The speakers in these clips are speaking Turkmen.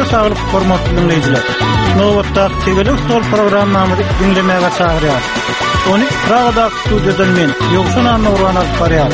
saglyk hormatly dinleyijiler. Nowatda Tegelik Stol programmamyzy dinlemäge çagyrýar. Ony Pragada studiýadan men Ýogşan Nurwan alyp barýar.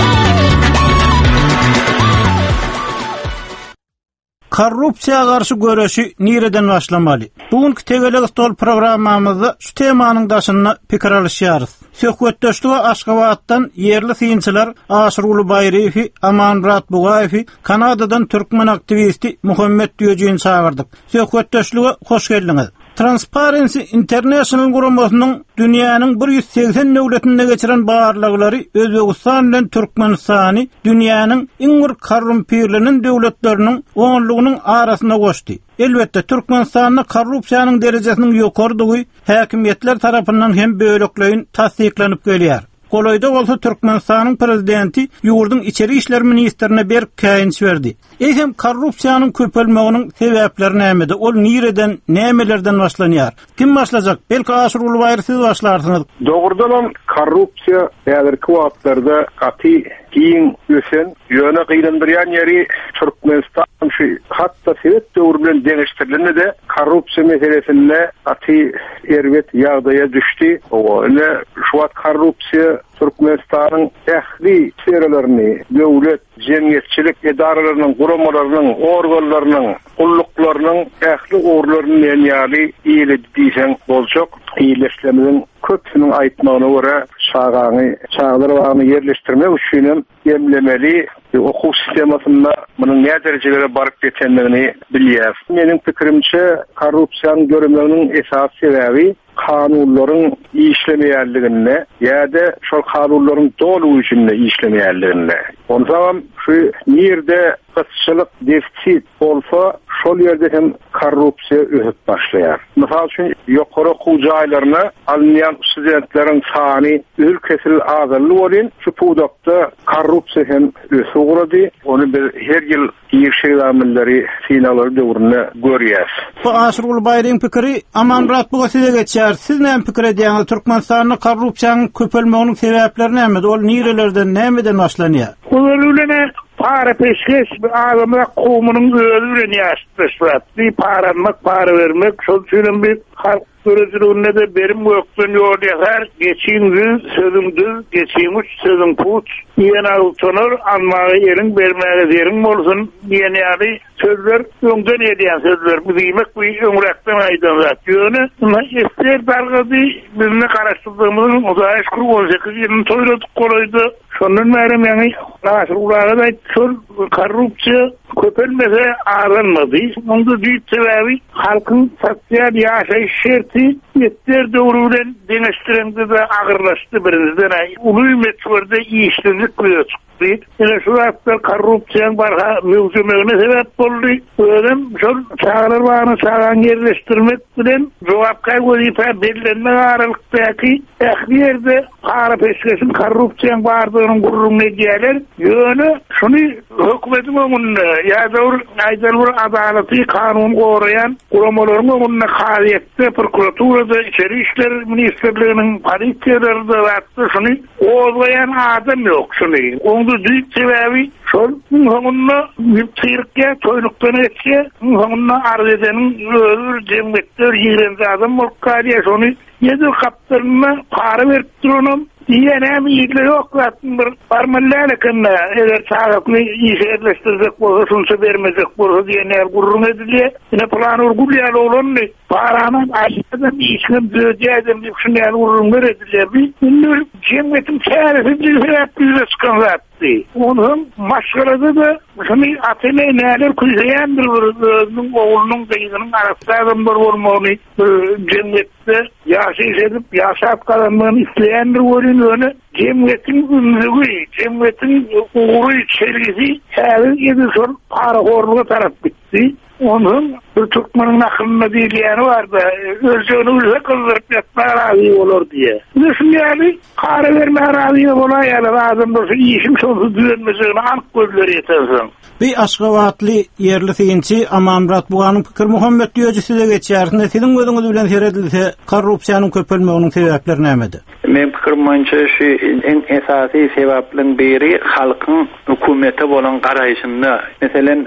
Korrupsiýa garşy göreşi nireden başlamaly? Bugünkü Tegelik Stol programmamyzda şu temanyň daşyna pikir alýarys. Söhbetdeşlige Aşgabatdan yerli synçylar Aşrul Bayrifi, Amanrat Bugayevi, Kanadadan türkmen aktivisti Muhammed Diýejiň çağırdyk. Söhbetdeşlige hoş geldiňiz. Transparency International guramasynyň dünýäniň 180 döwletinde geçiren barlyklary Özbegistan bilen Türkmenistany dünýäniň iň bir korrumpirlenen döwletleriniň oňlugynyň arasynda goşdy. Elbetde Türkmenistanyň korrupsiýanyň derejesiniň ýokardygy häkimetler tarapyndan hem bölekleýin tasdiklenip gelýär. Koloyda bolsa Türkmenistanyň prezidenti ýurduň içeri işler ministrine bir käýinç berdi. Eýsem korrupsiýanyň köpelmeginiň sebäpleri nämede? Ol nireden, nämelerden başlanýar? Kim başlajak? Belki Aşrul Bayr siz başlarsyňyz. Dogrudan korrupsiýa häzirki wagtlarda gaty giň ösen, ýöne gynandyrýan ýeri Türkmenistan şu hatda Sowet döwrü bilen deňeşdirilende korrupsiýa meselesinde gaty erwet ýagdaýa düşdi. Ene şu wagt korrupsiýa Türkmenistanyň ähli sferalaryny, döwlet, jemgyýetçilik edaralarynyň, guramalarynyň, organlarynyň, gulluklarynyň ähli orlaryny ýaly ýeli diýsen boljak. İyileştirmenin köpsünün aýtmagyna görä çağdyrwany yerleştirmek üçin emlemeli okuw sistemasynda munyň näme derejelere baryp geçendigini bilýär. Meniň pikirimçe korrupsiýanyň görünmeginiň esas sebäbi kanunlaryň işlemeýärligine ýa-da şol kanunlaryň dolugy üçin işlemeýärligine. Ondan şu ýerde gysçylyk defitsit bolsa şol ýerde hem korrupsiýa öhüp başlaýar. Mysal üçin ýokary okuw jaýlaryna alynýan studentleriň sany ülkesil azally bolýan, şu pudakda korrupsiýa hem ösügrady. Onu bir her ýyl ýeşilamylary, sinalary döwrüne görýär. Bu Aşrul Bayryň pikiri Amanrat bu size geçýär. Siz näme pikir edýäňiz? Türkmenistanyň korrupsiýanyň köpelmeginiň sebäpleri näme? Ol nirelerden, nämeden başlanýar? Olurlene para peşkeş adamlar qowmynyň özü bilen ýaşaşýar. Bir para vermek, şol üçin bir halk görüjüne de berim ýokdun ýol ýagar, geçiňiz sözüňiz, geçiňiz sözüň put, ýene ultanır anmagy ýeriň bermäge ýeriň bolsun, ýene ýaly sözler öňden edýän sözler bu diýmek bu öňrekden aýdan ýöne, ister bargady bizni garaşdyrmamyň uzaýyş 18 ýylyny toýladyk golaýdy. Şondan beri meni Aşrul'lara da şol korrupsiýa köpelmese aranmady. Onda büyük sebebi halkın sosyal ýaşaýyş şerti ýetler döwrü bilen deňeşdirende de agyrlaşdy birinizden. Uly metwerde işsizlik görýärdik. Ene şu wagtda korrupsiýanyň barha mewjudligine sebäp boldy. Öňem şol çağrylmagyny çağan yerleşdirmek bilen jogapka wezipä bellenme aralykdaky ähli ýerde para peşkeşin korrupsiýanyň bardygyny gurrun edýärler. Ýöne şuny hökümetiň öňünde ýa-da aýdalur adalaty kanun goraýan guramalaryň öňünde haýatda prokuraturada içeri işler ministrliginiň polisiýalarynda wagtda şuny ozlayan adam ýok şuny. Düýük sebebi şol öňünde ýyptyrykka toýlukdan etсе, öňünde arz edeniň özür jemgyýetler ýerinde adam bolýar, şony ýedir kapdyryna para berip duranam. Ýene ýygle ýok bir barmallarykynda eger çağatny ýerleşdirjek bolsa, şunça bermejek bolsa diýenler gurrun edilýär. Ýene plan urgulýar bolany parany aýdan işgem döýädim diýip şunday gurrun edilýär. Indi jemgyýetim çäresi diýip çykan zat. Onun maşgalada da şunu atene näler kuýýandyr özüniň oğlunyň beýiginiň arasynda adamlar bolmagy jemgyýetde ýaşaýyş edip ýaşap galanmagyny isleýändir bolýan. Jemgyýetiň ünlügi, jemgyýetiň ugury çelgisi häzir ýedi şol para horluga tarap gitdi. Onun Türkmenin aklına diýilýäni barda, özüni öyle kıldyryp ýatmagy razy bolar diýe. Düşünýäli, para berme razy bolaýar, adamlar işim şol düýenmesini ank gözleri ýetersin. Bir Aşgabatly yerli synçy Amanrat Bugaýanyň pikir Muhammed Diýeji size geçýär. Siziň gözüňiz bilen seredilse korrupsiýanyň köpelmeginiň sebäpleri nämedir? Men pikirmence şu en esasy sebäplerin biri halkyň hökümete bolan garaýşynda. Meselen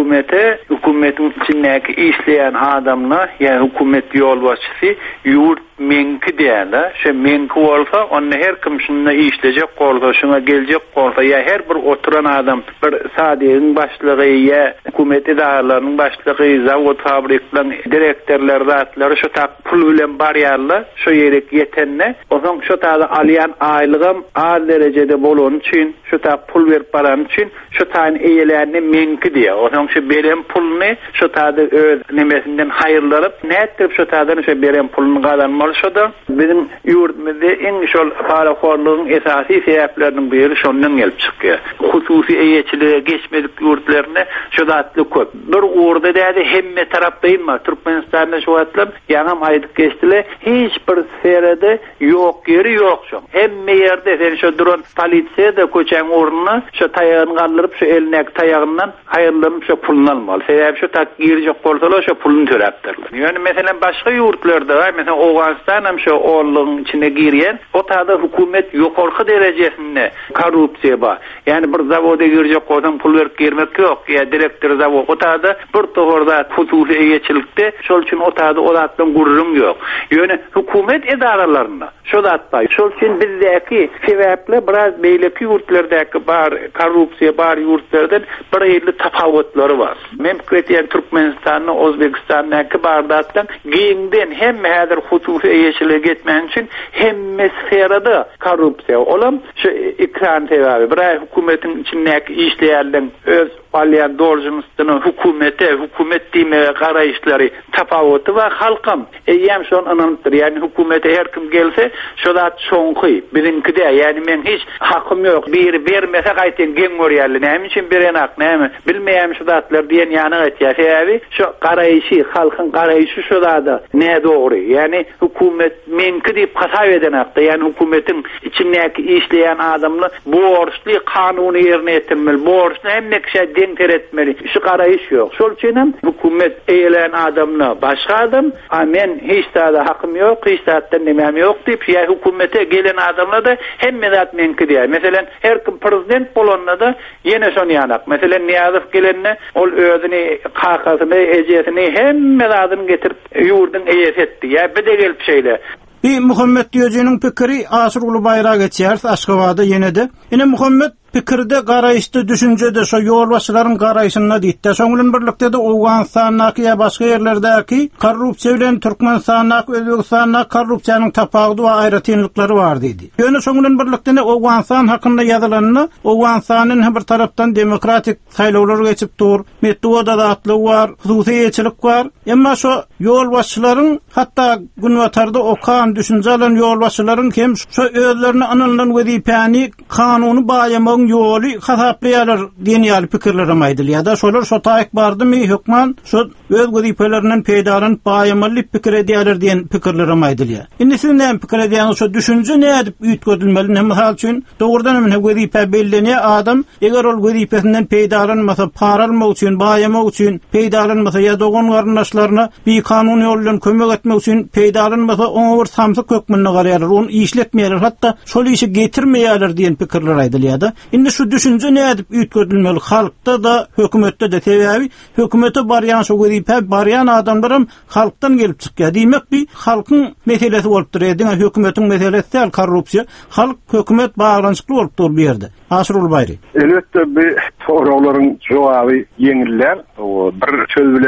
hökümetin içindäki işleýän adamlar, ýa hökümet ýolbaşçysy ýurt menki diýerler. Şu menki bolsa, onu her kim şunda işlejek bolsa, şuna geljek bolsa, ýa her bir oturan adam, bir sadygyň başlygy ýa hökümet idaralarının başlygy, zawod fabrikalaryň direktorlary, zatlary şu tak pul bilen barýarlar, şu ýerek ýetenne, oňa şu taýda alýan aýlygym az derejede bolan üçin, şu tak pul berip baran üçin, şu taýyn eýelerini menki diýer. Oňa şu beren pulny şu taýda öz nemesinden haýyrlaryp, näetdirip şu taýdan şu beren pulny gazanmalyşydy. Bizim ýurtmyzda en şol paraxorlygyň esasy sebäplerinden biri şondan gelip çykýar. Hususy eýeçilere geçmedik ýurtlaryna şu zatly köp. Bir urda däde hemme tarapdaýma Türkmenistanda şu atlam ýanam aýdyp geçdile, hiç bir serede ýok ýeri ýok şu. Hemme ýerde sen şu duran polisiýa da köçen urny şu taýagyny galdyryp şu elnek taýagyndan haýyrlanyp şu pulny almaly. Sebäbi şu tak girjek bolsalar şu pulny töräpdirler. Ýöne meselen başga ýurtlarda var, meselen Awganistan hem şu oğluň içine girýän, o taýda hökümet ýokarky derejesinde korrupsiýa bar. Yani bir zawoda girjek bolsaň pul berip girmek ýok. Ya direktor zawod o taýda bir tohorda hususy eýeçilikde, şol üçin o taýda olatdan gururum ýok. Ýöne hökümet idaralaryna şu zatda, şol üçin bizdäki sebäple biraz beýleki ýurtlardäki bar korrupsiýa bar ýurtlardan bir ýerli tapawutlary bar. Men pikirleýän Türkmenistanyň, Özbekistandaky bardatdan giňden hemme häzir hususy eýeçilige getmän üçin hemme sferada korrupsiýa olam. Şu ikram sebäbi bir hökümetiň içindäki işleýärler öz alýan dorjumystyny hökümet diýmege garaýşlary tapawuty we halkam eýem şonu ananypdyr. Yani hökümete her kim gelse şu zat çoňky bizimkide, yani men hiç hakym ýok. Bir bermese gaýtyn geň görýärler. Näme üçin beren hak, näme bilmeýän şu zatlar diýen ýany etýär. Sebäbi şu garaýşy, halkyň garaýşy şu zada ne dogry. Yani hökümet menki diýip hasap eden hakda. Yani hökümetiň içindäki işleýän adamlar borçly kanuny ýerine ýetirmeli. Borçly hemme kişi den teretmeli. Şu garaýyş ýok. Şol üçin hem hökümet eýelen adamlar başga adam, men hiç taýda hakym ýok, hiç taýdan nemem ýok diýip ýa hökümete gelen adamlar da hemme zat menki diýär. Meselen her kim prezident bolanda da ýene şonu ýanak. Meselen Niýazow gelenne ol özüni kakasyny, ejesini hemme zadyny getirip ýurdun eýes etdi. Ýa bide gelip şeýle. Muhammed Diýejiň pikiri Asyr Ulubayra geçýär Aşgabatda ýene-de. Ine Muhammed pikirde garaýşdy düşünjede şo ýolbaşçylaryň garaýşyna diýdi. Şoňdan birlikde de Awganistanyň ýa başga ýerlerdäki korrupsiýa bilen Türkmenistanyň, Özbekistanyň korrupsiýanyň tapawdy we aýratynlyklary bar diýdi. Ýöne şoňdan birlikde Awganistan hakynda ýazylanyny, Awganistanyň bir tarapdan demokratik saýlawlar geçip dur, metoda da atly bar, hususy eýeçilik bar. Emma şo ýolbaşçylaryň hatda günwatarda okan düşünjelen ýolbaşçylaryň hem şo özlerini anylan wezipäni kanuny baýamagyň ýoly hasaplaýarlar diýen ýaly pikirlerim aýdylýar. Da şolar şo taýyk bardymy hökman şo öz wezipäleriniň peýdaryny baýamaly pikir edýärler diýen pikirlerim aýdylýar. Indi siz näme pikir edýäňiz, şo düşünje nädip üýtgedilmeli? Näme üçin dogrudan hem wezipä bellenýär adam, eger ol wezipesinden peýdalanmasa, para almak üçin, baýamak üçin peýdalanmasa ýa dogan garyndaşlaryna bir kanun ýolundan kömek etmek üçin peýdalanmasa, oňa bir samsyk hökmüne garaýarlar, onu işletmeýärler, hatda şol işi getirmeýärler diýen pikirler aýdylýar. Indi şu düşünje nädip üýtgedilmeli? Halkda da, hökümetde de sebäbi hökümete barýan şu wezipä barýan adamlarym halkdan gelip çykýar. Diýmek bir halkyň meselesi bolup durýar. Diňe hökümetiň meselesi däl korrupsiýa. Halk hökümet baglanyşykly bolup dur bu ýerde. Asyr Ulubayry. Elbetde bir soraklaryň jogaby ýeňiller. O bir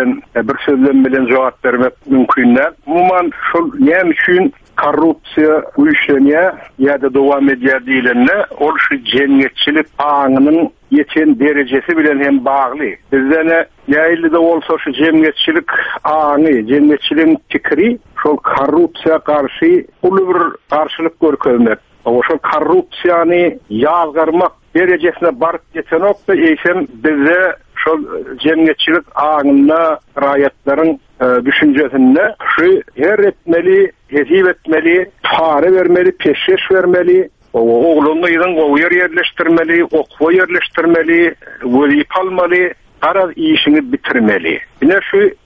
söz bilen jogap bermek mümkinler. Umman şol näme üçin korrupsiýa uyuşlanýar ýa-da dowam edýär diýilende, ol şu jemgyýetçilik aňynyň ýeten derejesi bilen hem bagly. Bizde ýaýylda bolsa şu jemgyýetçilik aňy, jemgyýetçiligiň pikiri şol korrupsiýa garşy uly bir garşylyk görkezmek. O şol korrupsiýany ýazgarmak derejesine baryp ýetenokda eýsem bizde şol jemgyýetçilik aňyna raýatlaryň düşünjesinde şu her etmeli, hesip etmeli, para vermeli, peşkeş vermeli, oğlunu yerleştirmeli, okulu yerleştirmeli, vazif almalı, araz işini bitirmeli. Yine şu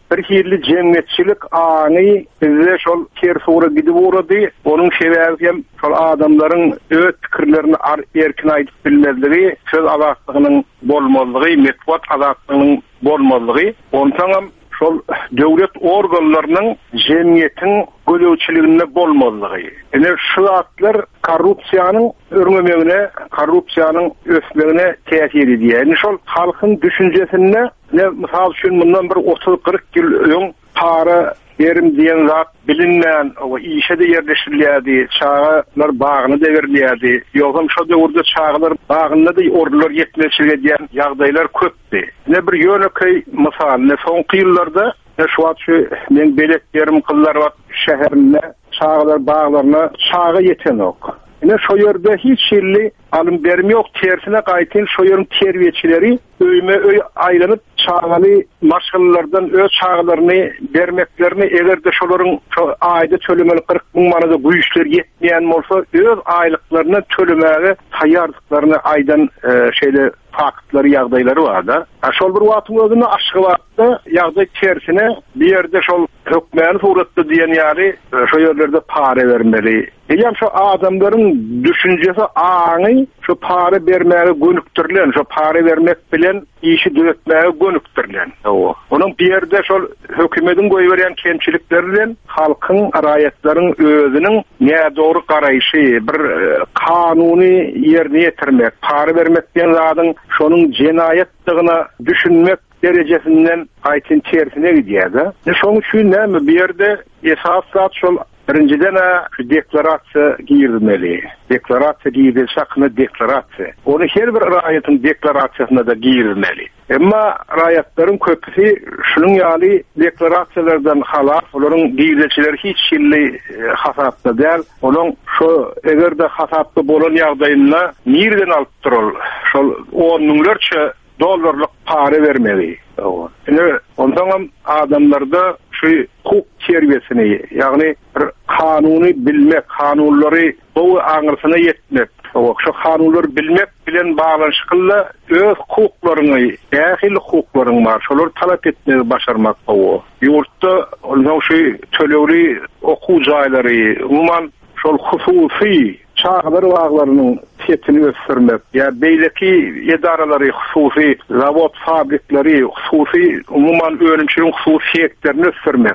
bir hirli cemiyetçilik ani bize şol kersura gidip uğradı. Onun sebebi hem şol adamların öz fikirlerini erkin aytıp bilmezliği, söz azatlygynyň bolmalygy, metbuat azatlygynyň bolmalygy, ondan şol döwlet organlarynyň jemgyýetiň gölewçiliginde bolmalygy. Ene şu atlar korrupsiýanyň örngemegine, korrupsiýanyň ösmegine täsir edýär. Ene şol halkyň düşünjesinde ne misal üçin bundan bir 30-40 ýyl öň para yerim diýen zat bilinmeýän o işe de yerleşirilýärdi, çağlar bagyny dewirilýärdi. Ýogam şo döwürde çağlar bagyna da ordular ýetmeşige diýen ýagdaýlar köpdi. Ne bir ýöneköy misal, ne soňky ýyllarda ne şu men beletlerim kıllar wat şäherinde çağlar baglaryna çağa ýeten ok. Ine şo ýerde hiç şerli alym berme ýok, tersine gaýtyn şo ýerin terbiýeçileri öýme aýlanyp çağaly maşgullardan öz çağlaryny bermeklerini egerde şolaryň aýda tölemeli 40 000 manada bu işler ýetmeýän bolsa öz aýlyklaryny tölemäge taýýarlyklaryny aýdan şeýle faktları ýagdaýlary bar da. Şol bir wagtyň özünde aşky wagtda ýagdaý tersine bir ýerde şol hökmän suratda diýen ýaly şo ýerlerde para bermeli. Ýa şo adamlaryň düşünjesi aňy şo para bermäge gönükdirlen, şo para bermek bilen işi döretmäge gönükdirlen. Onuň bir ýerde şol hökümetiň goýberýän kemçilikleri bilen halkyň, raýatlaryň özüniň näme dogry garaýşy, bir kanuny ýerine ýetirmek, para bermek diýen zadyň şonuň jenaýetdigine düşünmek derecesinden aýtyn tersine gidýär-de. Şoň üçin näme bir ýerde esas zat şol birinciden şu deklarasiýa giýilmeli. Deklarasiýa giýilse hakynda deklarasiýa. Onu her bir raýatyň deklarasiýasyna da giýilmeli. Emma raýatlaryň köpüsi şunuň ýaly deklarasiýalardan halaf, olaryň giýilçileri hiç şilli hasapda däl. Olaň şu egerde hasapda bolan ýagdaýynda nirden alyp dural. Şol 10 milyonlarça dollarlyk para vermeli. Ondan adamlarda şu hukuk terbiyesini, yani kanuny bilmek, kanunlary bu aňyrsyna ýetmek, şu kanunlary bilmek bilen baglanşykly öz hukuklaryny, ähli hukuklaryň bar, şolary talap etmegi başarmak bu. Ýurtda ondan şu tölewli okuw jaýlary, umman şol hususy çağlar waglarynyň fiyatını ösürmek, ya beýleki edaralary, hususy zawod fabriklary, hususy umumyň önümçiliň hususiyetlerini ösürmek.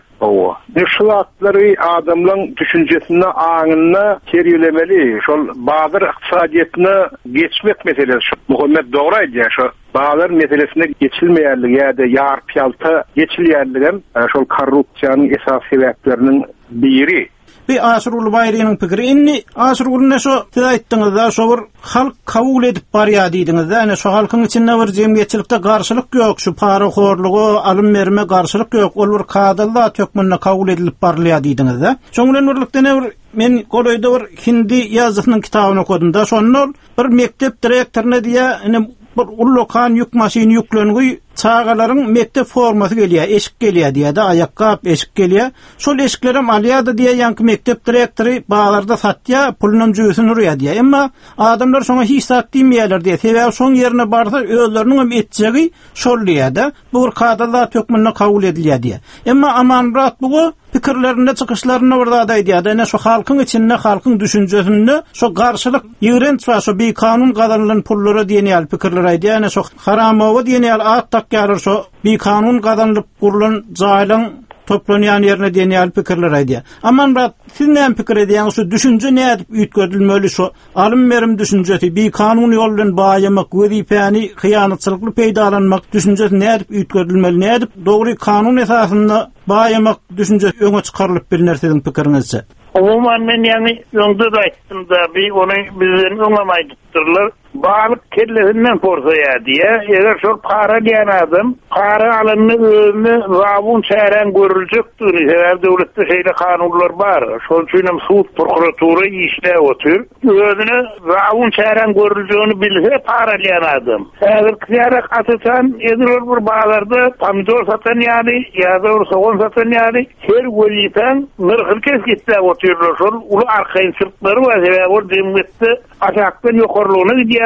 Nişlatlary adamlaryň düşünjesine, aňyna terýelemeli, şol bazar ykdysadyetine geçmek meselesi. Muhammed dogry aýdýar, şo bazar meselesine geçilmeýärligi ýa-da ýarpýalta geçilýärligi şol korrupsiýanyň esas sebäpleriniň biri. Bir Asrul Bayri'nin pikiri inni Asrul'un ne şo tilaýtdyňyz da şo bir halk kabul edip barýa diýdiňiz da, ne şo halkyň içinde bir jemgyýetçilikde garşylyk ýok, şu para horlugy, alym berme garşylyk ýok, ol bir kadalla tökmünde kabul edilip barýa diýdiňiz da. Şoňdan birlikde ne bir men goloýda bir hindi ýazygynyň kitabyny okudum da, şonol bir mektep direktoryna diýe bir ullokan yük maşyny ýüklengi çağalaryň mektep formasy gelýär, eşik gelýär diýär da, ayakkap eşik gelýär. Şol eşiklerim alýar da diýär, ýanky mektep direktory baglarda satýar, pulunun jüýsüni urýar diýär. Emma adamlar şoňa hiç satdymýarlar diýär. Sebäbi şoň ýerine barsa özleriniň etjegi şol diýär da, bu bir kadalla tökmünde kabul edilýär diýär. Emma amanrat bu pikirlerinde çıkışlarına orada diýär. Ene şu halkyň içinde, halkyň düşünjesinde şu garşylyk ýigrenç we şu bir kanun gazanlylan pullary diýen pikirler aýdýar. Ene şu haramowa diýen at ýarar şu bir kanun gazanlyp gurulan jaýlaň toplanýan ýerine diýen pikirler aýdýar. Aman siz näme pikir edýäňiz, şu düşünje näde üýtgedilmeli, şu alym berim düşünjesi, bir kanun ýolundan baýamak, wezipäni hyýanatçylykly peýdalanmak düşünjesi näde üýtgedilmeli, näde dogry kanun esasynda baýamak düşünjesi öňe çykarylyp bilinär siziň pikiriňizçe? Umuman men ýani öňde de aýtdym da, ony bizden öňlemaýdylar. Balyk kellesinden porsaýar diýe, eger şol para diýen adam, para alanyny özüne zawun çären görüljekdir. Her döwletde şeýle kanunlar bar. Şol üçin hem sud prokuratura işläp otur. Özüne zawun çären görüljegini bilse para diýen adam. Eger kıyarak atysan, edir bir bazarda pomidor satan ýaly, ýa-da soğan satan ýaly, her welipen nyrxy kesgitläp oturlar. Şol uly arkaýynçylyklary bar. Sebäbi o demletde aşakdan ýokarlygyny diýen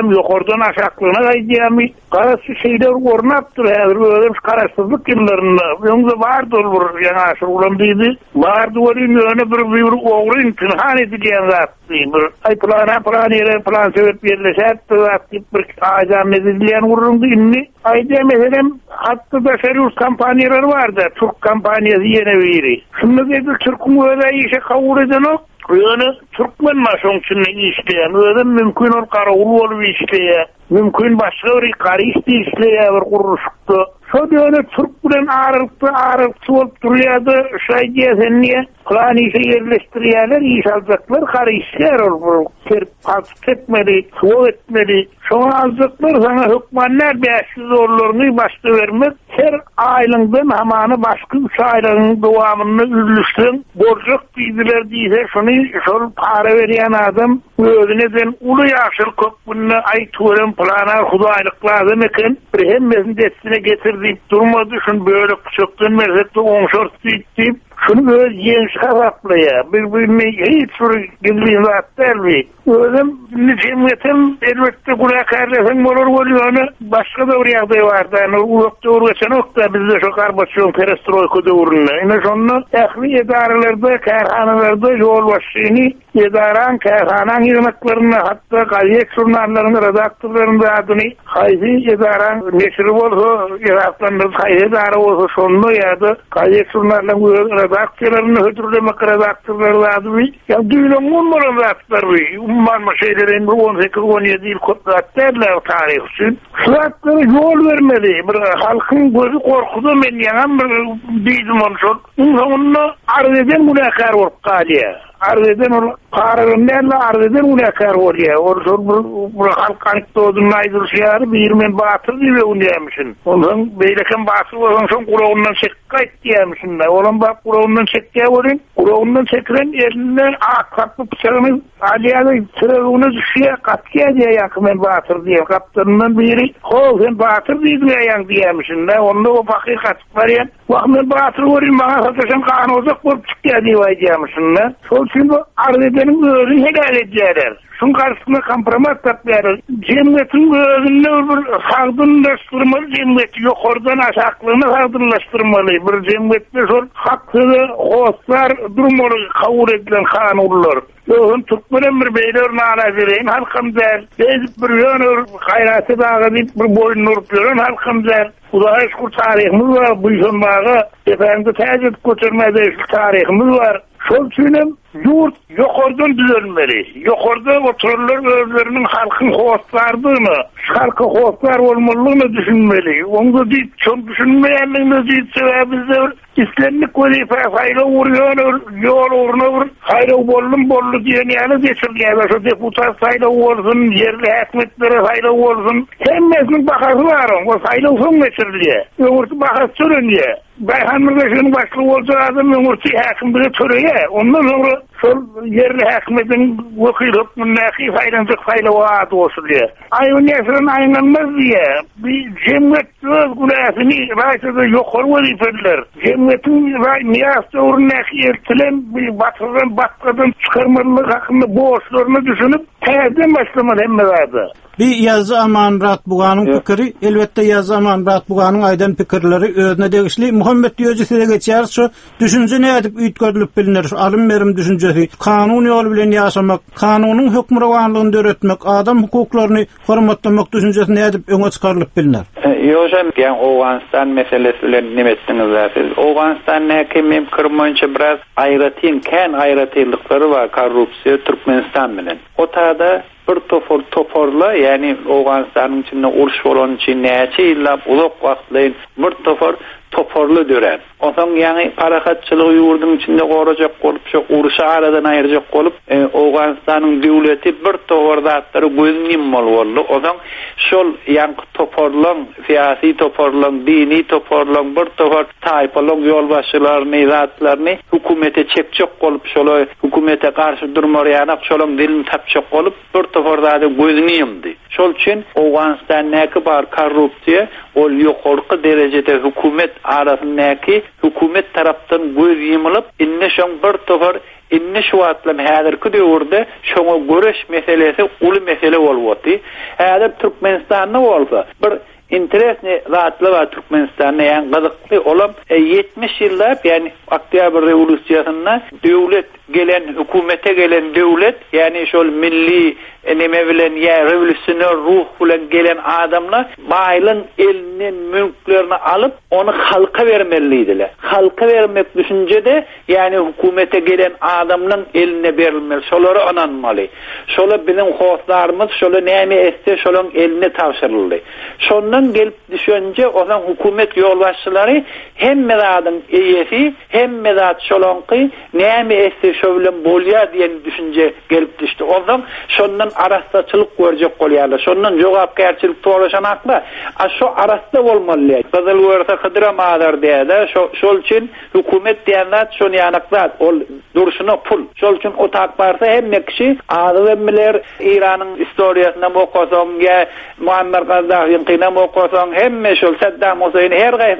gaýdyýam, ýokardan aşaklygyna gaýdyýam. Garasy şeýler gornapdyr häzir özüm karasızlyk ýyllarynda. Öňde bardyr bir ýa-da şulan diýdi. Bardy bolýan ýöne bir ogry imtihan edilýän zat. Ay plan sebep birleşip bir ajam edilýän urundy inni. Aýda meselem hatda da serýus kampaniýalar bardy. Türk kampaniýasy ýene biri. Şunu dedi Türk'ün öyle işe kabul eden o. Yani Türkmen maşonçunun işleyen. Öyle mümkün ol karavul olup işleyen. Mümkün başka bir karıştı işleyen bir kuruluştu. Şu döne Türk bilen ağırlıklı olup duruyordu. Şay diyesen niye? Kılan işe yerleştiriyorlar, iş alacaklar, karışlar olur. Serp etmeli, soğuk etmeli. Şunu alacaklar sana hükmanlar 500 dolarını başta vermek. Her aylığından hamanı başka 3 aylığının devamını ürlüştün. Borcuk bildiler deyse şunu para veriyen adam özüneden ulu yaşıl kökbününe ay tuğrem plana hudaylıklardan eken bir hemmesini destine getirdik durmadı. Şunu böyle çöktün merzekte onşort deyip şunu böyle genç hesaplıya birbirini hiç gizliğin zaten mi? Özüm cemiyetin elbette kulaklarlasın olur başka da oraya da vardı. Uyukta uğraşan okta bizde şu karbasyon perestroyku devrinde. Yine sonra ehli idarelerde, kerhanelerde yol başlığını idaran, kerhanan hizmetlerine hatta gayet jurnallarının redaktörlerinde adını hayzi idaran neşri olsa idaratlarında hayzi idara olsa sonunda ya da gayet jurnalların redaktörlerini hötürlemek redaktörlerinde adını ya düğünün bunların redaktörleri umman şeylerin 18-17 yıl kutlatlarlar tarih için şuatları yol vermeli. Bir halkın gözü korkudu men yanan bir deydim onu çok. Onunla arz eden mülakar olup kalıyor. Arz eden kararınlarla arz eden mülakar oluyor. Orada halk anekdotun aydırışıyarı bir men batır diye unuyamışsın. Ondan beyleken batır olsan son kulağından çekkayt diyemişsin. Olan bak kulağından çekkaya olun. Kulağından çekilen elinden akaplı bıçağını aliyada sıralığına düşüyor. Katkıya diye yakın men batır diye. Kaptanından biri sen batır diye diyemişsin. Onda o hakikat var ya. Bak men batır olun bana satırsan kan olacak olup çıkıyor diyemişsin. Sol şimdi arz edenin özünü helal edecekler. Şunun karşısında kompromat taplayarız. Cemiyetin özünü sağdınlaştırmalı cemiyeti. Yok oradan aşaklığını sağdınlaştırmalı. Bir cemiyette hakkını hostlar durmalı kabul edilen kanunlar. Yoğun Türkmen'in bir beylerin anazireyim halkım der. Bezip bir yönür gayrati dağı deyip bir boyun urupların halkım der. Uzağa eşkur tarihimiz var. Bu yüzden bağı efendi tecid götürmede eşkur tarihimiz var. Şol çüğünüm yurt yokordan düzelmeli. Yokorda otururlar özlerinin halkın hostlardığını, halkı hostlar olmalığını düşünmeli. Onu deyip çok düşünmeyenliğini deyip sebebizde İslamlık vazife hayra uğruyor, yol uğruna hayra bollu diyen yani geçirdiler. Şu deputat hayra olsun, yerli hükümetlere hayra olsun. Hemmesinin bakası var o hayra olsun geçirdiler. Yumurtu bakası sürünüyor. Bayhanlı'nın başlığı olacağı adam yumurtu hakimleri töreye. Ondan sonra yerli hükümetin vakil hükmündeki faydancık fayda vaat olsun diye. Ayın yasırın ayınlanmaz diye. Bir cemiyet öz gülasını rahatsızda yokor vazifediler. Cemiyetin niyasta uğrundaki ertilen bir batkadan çıkarmalık hakkında boğuşlarını düşünüp tezden başlamalı hem vardı. Bir yazı Aman Rahat Buğan'ın fikri, elbette yazı Aman Rahat Buğan'ın aydan fikirleri özüne degişli. Muhammed Diyözü'ne geçeriz şu düşünce ne edip üytgörülüp bilinir, şu alım verim düşüncesi, kanun yolu bilen yaşamak, kanunun hükmüravanlığını öğretmek, adam hukuklarını hormatlamak düşüncesi ne edip öne çıkarılıp bilinir. Hocam, yani Oğanistan meselesi bilen nimettiniz siz. Oğanistan ne kimim kırmayınca biraz ayrıtıylıkları var korrupsiya Türkmenistan bilen. O tada bir toporla yani Oğanistan'ın içinde uruş olan için neçe yıllap uzak vaktleyin bir toporlu dören. O zaman yani parakatçılığı yurdun içinde koracak olup şu uruşa aradan ayıracak olup Oğanistan'ın devleti bir topordatları gözünü yummalı oldu. O zaman şol yani toporlan, siyasi toporlan, dini toporlan, bir topor taypalan yolbaşçılarını, izatlarını hükümete çekecek olup şolu hükümete karşı durmayanak şolun dilini tapacak olup bir topordatı gözünü yumdu. Şol üçin Awganistandäki bar korrupsiýa ol ýokarky derejede hökümet arasyndaky hökümet tarapdan göz ýumylyp inne şoň bir tofar inne şu atlam häzirki döwürde şoňa göreş meselesi uly mesele bolupdy. Häzir Türkmenistanda bolsa bir interesni rahatlı ve Türkmenistan'da yani gazıklı olan 70 yıllar yani Oktyabr Revolüsiyası'nda devlet gelen, hükümete gelen devlet yani şol milli neme bilen ya revolüsyoner ruh bilen gelen adamlar baýlyň elinin mülklerini alıp onu halka vermeliydiler. Halka vermek düşüncede yani hükümete gelen adamın eline berilmeli. Şolary ananmaly. Şola bizim hoslarımız şola näme etse şolun eline tapşyryldy. Şondan gelip düşünce olan hükümet yolbaşçylary hemme zadyň eýesi, hemme zat şolonky näme etse şo bilen bolýar diýen düşünce gelip düşdi. Ondan şondan arastaçylyk görjek bolýarlar. Şondan jogapkärçilik toraşanakla şo arasta bolmaly. Gazal wörse hydyram adar diýdi. Şol üçin hükümet diýenler şonu ýanaklar. Ol durşuna pul. Şol üçin o takbarsa hemme kişi adamlar İranyň historiýasyna mokasaň ya Muammer Gaddafiň qyna mokasaň hemme şol Saddam Hüseyin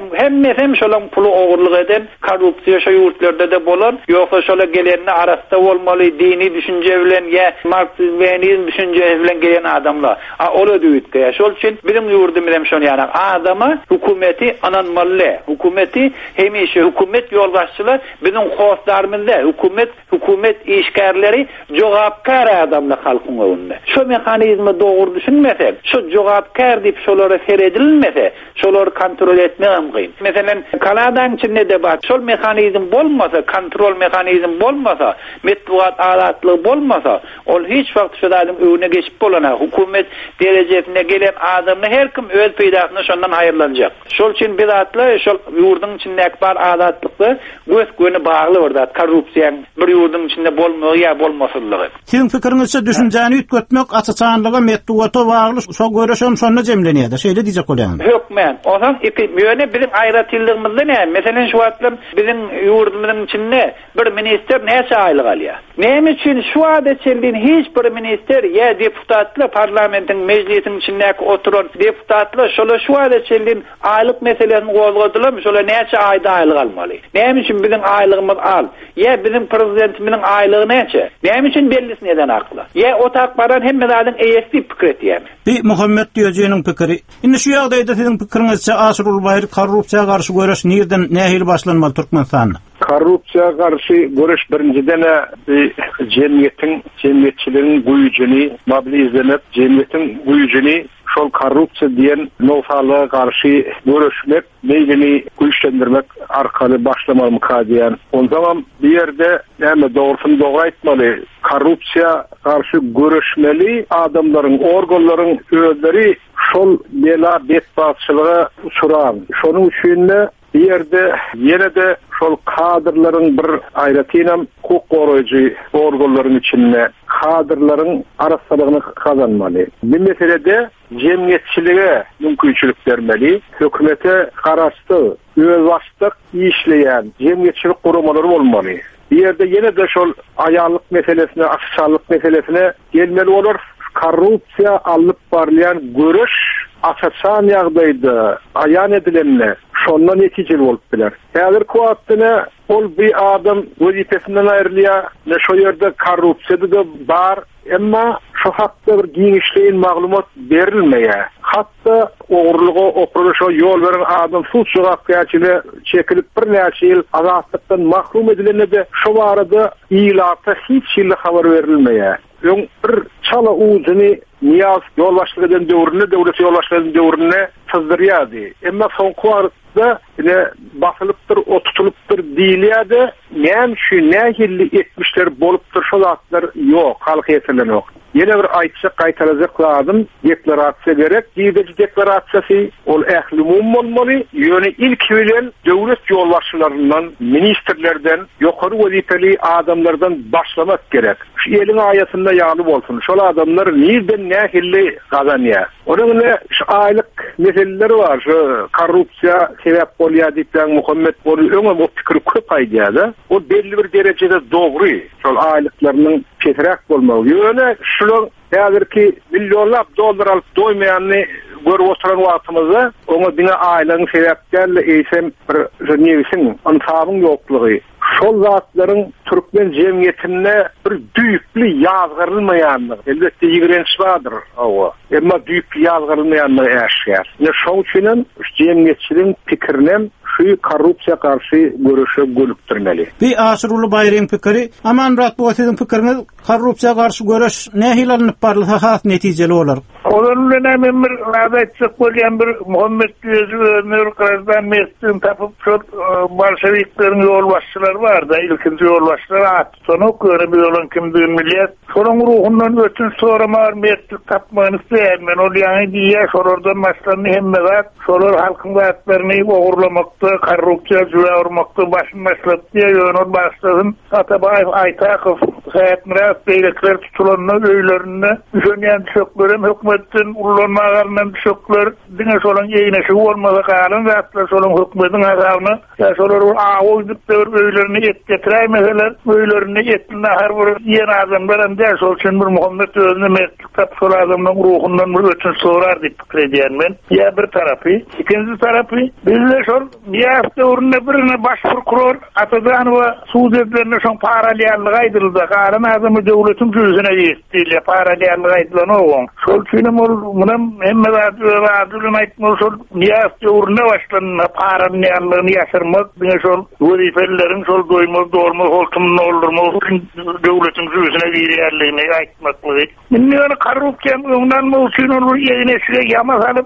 hemme şolan pulu ogurlyk eden korrupsiýa şo ýurtlarda da bolan ýoksa şola gelenni arasta bolmaly dini düşünje bilen ya Marksizm Leninizm düşünje bilen gelen adamlar. Ola düýtge. Şol üçin bizim ýurdumyzda şonu ýanak adama hükümeti ananmaly. Hükümeti hemişe hükümet ýolbaşçylar bizim hoslarymyzda hükümet işgärleri jogapkar adamlar halkyň önünde. Şo mehanizmi dogry düşünmese, şo jogapkar diýip şolara seredilmese, şolary kontrol etmek mümkin. Meselen Kanadaň içinde de bar. Şol mehanizm bolmasa, kontrol mehanizm bolmasa, metbuat alatlygy bolmasa, ol hiç wagt şu adam öňüne geçip bolana. Hükümet derejesine gelen adamny her kim öz peýdasyna şondan aýrylanjak. Şol üçin bidatly şol ýurdun içindäki bar adatlygy göz göni bagly orda korrupsiýa bir ýurdun içinde bolmagy ýa bolmasylygy. Siň pikiriňizçe düşünjäni üýtgetmek açyçanlyga metbuata bagly şo göreşem şonu jemlenýär. Şeýle diýjek bolýan. Yok men. Oňa iki ýöne bizim aýratylygymyzda näme? Meselen şu wagtlam bizim ýurdumyzyň içinde bir minister näçe aýlyk alýar? Näme üçin şu adetçiliğin hiç bir minister ya deputatla parlamentin meclisiň içindäki oturan deputatla şola şu adetçiliğin aýlyk meselesini gozgadylar, şola näçe aýda aýlyk almaly? Näme üçin bizim aýlygymyz al? Ya bizim prezidentimiň aýlygy näçe? Näme üçin bellisini neden akla? Ya o takbaran hemme zadyň eýesi pikir etýär. Bir Muhammed diýjeniň pikiri. Indi şu ýagdaýda siziň pikiriňizçe Asrul Bayr korrupsiýa garşy göreş nerden nähili başlanmaly Türkmenistanda? Korrupsiýa garşy göreş birinciden cemiyetçiliğin güýjüni mobilizenip, cemiyetin güýjüni şol korrupsiýa diýen nowsalyga garşy göreşmek, meýlini güýçlendirmek arkaly başlamaly mukadiýan. Ondan bir ýerde näme dogrusyny dogry aýtmaly, korrupsiýa garşy göreşmeli adamlaryň, organlaryň özleri şol bela betbaşçylyga uçuran. Şonuň üçin bir yerde yine de şol kadrların bir aýratynam hukuk goraýjy organlaryň içinde kadrların arasalygyny kazanmaly. Bu meselede cemiyetçilige mümkinçilik bermeli, hökümete garaşdy, özbaşdyk işleýän cemiyetçilik guramalary bolmaly. Bir yerde yine de şol aýanlyk meselesine, açyçanlyk meselesine gelmeli bolar. Korrupsiýa alyp barlayan görüş açyçan ýagdaýda aýan edilenle şondan netijeli bolup biler. Häzir kuwatdyna ol bir adam wezipesinden aýrylýar, şo ýerde korrupsiýa da bar, emma şo hakda bir giňişleýän maglumat berilmeýär. Hatda ogurlyga opruşa ýol beren adam suç jogapkärçiliğine çekilip bir näçe ýyl azatlykdan mahrum edilenle de şo barada ýylata hiç ýyl habar berilmeýär. Ýöň bir çala uzuny Niyaz ýolbaşlyk eden döwründe, döwlet ýolbaşlyk eden döwründe syzdyrýardy. Emma soňky wagtda basylypdyr, otutulupdyr diýilýärdi. Näme şu nähilli etmişler bolupdyr, şol atlar ýok, halk ýetirlen ýok. Yine bir aýtsa gaýtarazak lazım, deklarasiýa gerek. Diýdi deklarasiýasy ol ähli umum bolmaly. Ýöne ilk bilen döwlet ýolbaşçylaryndan, ministrlerden, ýokary wezipeli adamlardan başlamak gerek. Şu eliň aýatynda ýaly bolsun. Şol adamlar nerden nähilli gazanýar. Onuň şu aýlyk meseleleri var. Şu korrupsiýa sebäp bolýar diýen Muhammed öňe bu pikir köp aýdýar. O belli bir derejede dogry. Şol aýlyklarynyň çetirek bolmagy. Ýöne şular häzirki milyonlap dollar alyp doýmaýanny görüp oturan wagtymyzda oňa diňe aýlagyň sebäplerle eýsem bir newisin ansabyň ýoklugy. Şol zatlaryň türkmen jemgyýetine bir düýükli ýazgyrylmaýanlygy elbetde ýigrenç bardyr. Awa. Emma düýükli ýazgyrylmaýanlygy äşkär. Şol üçin jemgyýetçiligiň pikirinem şu korrupsiya karşı görüşe gölükdirmeli. Bir Asrul Bayram pikiri, aman rat bu sizin pikiriniz korrupsiya karşı görüş nähil alınıp barlysa has netijeli bolar. Onun bilen bir adatçyk bolýan bir Muhammed Ömür Kazdan mestin tapıp şu Bolşeviklerin yol başçıları var da ilkinci yol başçıları at. Sonu göre bir olan kimdiğin millet. Sonun ruhundan ötün soramar mestin tapmanı istəyermen. O yani diye sorordan başlarını hemmedat. Soror halkın vaatlarını oğurlamakta, korrupsiya züvurmakta başın başladı diye yönür başladın. Atabayev Aytakov Hayat Miras beylikler tutulanına öylerine düşünyen düşöklerim hükümetin ulanmalarından düşökler dine solan yeğneşi olmadı kalın ve atla solan hükümetin azabını ya solar ağol gidip de öylerini et getireymeseler öylerini ettiğinde her bir yeni adamların ders olsun bir Muhammed özüne mektap sol adamın ruhundan bir ötün sorar deyip fikrediyen ben. Ya bir tarafı. İkinci tarafı bizde sol bir hafta uğruna birine başvurkuror Atadan ve Suudetlerine son paralellik aydırıldı. Karın adamı devletin cüzüne geçtiyle paralellik aydırılan oğun. Sol çiğnim olmanın hemme adılın aydırılan sol bir hafta uğruna başlanına paralelliğini yaşarmak bine sol vazifelerin sol doymak doğurmak oltumunu oldurmak devletin cüzüne giriyerliğine aydırmaklığı. Bilmiyorum korrupsiyanın ondan mı uçun olur yayıneşine yamaz alıp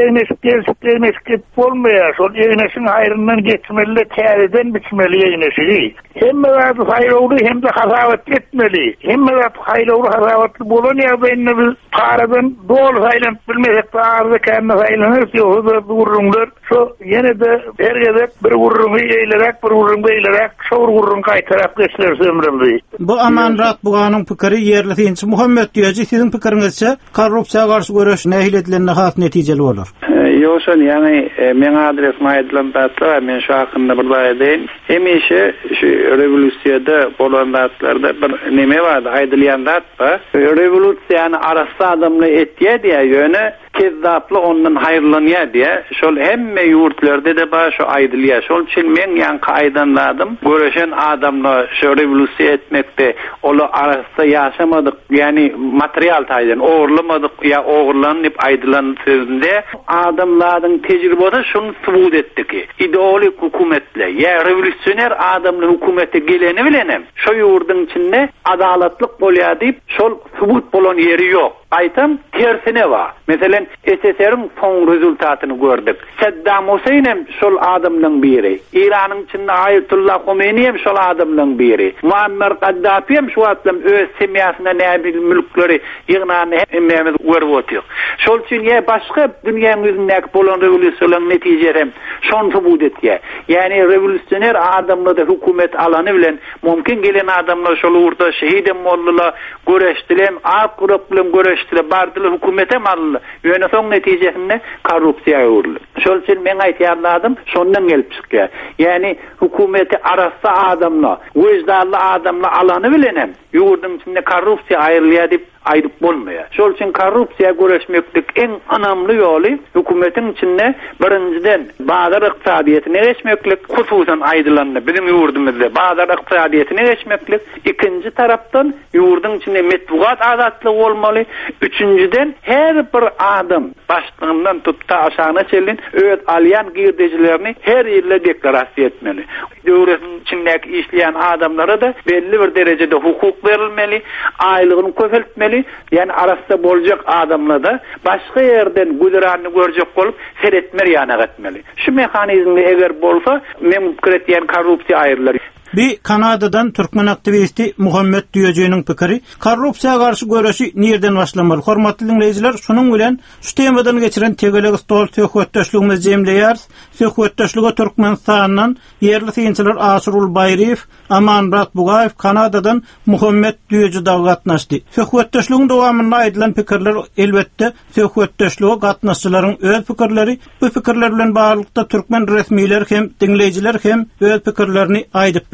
teyzeneşkip olmaya sol yayıneşin hayrından geçmeli teyzeden biçmeli yayıneşi. Hem de hayırlı hem de hazavet etmeli. Hem de hayırlı hazavetli bulun ya benimle bir paradan doğal haylan bilmesek de ağırda kendine haylanır ki o da vururumlar. Şu yine de her yerde bir vururumu eğilerek bir vururumu eğilerek şovur vururum kaytarak geçlerse ömrümde. Bu aman rat buğanın pikiri yerli tiyinci Muhammed diyeci sizin pikirinizse korrupsiya karşı görüş nähil edilenine has netijeli olur. Yoşan yani men adres maýdylan batlar men şu hakynda bir baýdyn. Hemişe şu revolüsiyada bolan batlarda bir neme bardy aýdylýan zat ba. Revolüsiýany arasy adamly etdiýär diýe ýöne kezzaply ondan haýyrlanýar diýe. Şol hemme ýurtlarda da ba şu aýdylýar. Şol üçin men ýan gaýdanladym. Göreşen adamla şu revolüsiýa etmekde ola arasynda ýaşamadyk. Yani material taýdan oğurlamadyk ýa oğurlanyp aýdylan sözünde adamların tecrübede şunu subut etti ki ideolojik hükümetle ya revolüsyoner adamın hükümete geleni bilenem şu yurdun içinde adaletlik bolýar diýip şol subut bolan yeri yok. Aytam tersine var. Mesela SSR'ın son rezultatını gördük. Saddam Hüseyin'em şol adamdan biri. İran'ın içinde Ayetullah Khomeini'yem şol adamdan biri. Muammer Gaddafi'yem şu adam öz semiyasına näbil mülkleri yığnany hemmemiz görüp otyr. Şol üçin ya başga dünýämizdäki bolan revolüsiýanyň netijeleri şonu subut etýär. Yani revolüsyoner adamlarda hükümet alany bilen mümkin gelen adamlar şol urda şehidem boldular, göreşdiler, ak bilen göreşdiler, bardylar hükümete mally. Ýöne soň netijesinde korrupsiýa uğurlu. Şol üçin men aýtýarladym, şondan gelip çykýar. Yani hükümeti arasy adamlar, wejdanly adamlar alany bilenem. Ýurdun içinde korrupsiýa aýrylýar diýip aýdyp bolmaýar. Şol üçin korrupsiýa göreşmeklik en önemli ýoly hükümetin içinde birinciden bazar ykdysadyetine geçmeklik, hususan aýdylanyny bizim ýurdumyzda bazar ykdysadyetine geçmeklik, ikinji tarapdan ýurdun içinde metbuat azatlygy bolmaly, üçüncüden her bir adam başlığından tutda aşağına çelin öýet alýan girdejilerini her ýerde deklarasiýa etmeli. Ýurdun içindäki işleýän adamlara da belli bir derejede hukuk berilmeli, aýlygyny köpeltmeli. Yani arasında boljak adamla da başka yerden güdüranyny görjek bolup seretmer ýana etmeli. Şu mehanizmi eger bolsa mümkin etýän korrupsiýa aýrylar. Bir Kanadadan Türkmen aktivisti Muhammed Düýejiniň pikiri korrupsiýa karşı görüşi nerden başlamaly? Hormatly dinleýijiler, şunun bilen şu temadan geçiren tegeleg stol söhbetdeşligimiz jemleýär. Söhbetdeşlige Türkmenistanyň yerli synçylar Asrul Bayram, Aman Rat Bugayew, Kanadadan Muhammed Düýeji da gatnaşdy. Söhbetdeşligiň dowamynda aýdylan pikirler elbetde söhbetdeşlige gatnaşçylaryň öz pikirleri, bu pikirler bilen baglanykda türkmen resmiler hem dinleýijiler hem öz pikirlerini aýdyp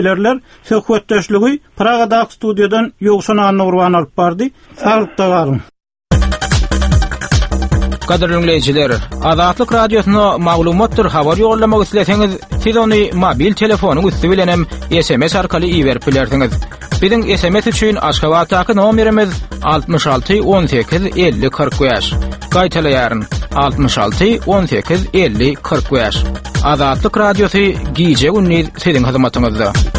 bilerler. Söhbetdeşligi Praga'da studiodan Ýogşan Anurwan alyp bardy. Sağlıkda galyn. Gaderliler, Azatlyk radiosyna maglumatlar habar ýollamak isleseňiz, siz ony mobil telefonyň üstü bilen hem SMS arkaly iýerip bilersiňiz. Biziň SMS üçin Aşgabatdaky nomerimiz 66 18 50 45. Gaýtalaýaryn 66 18 50 45. Azatlyk radiosy gije günni siziň hyzmatyňyzda.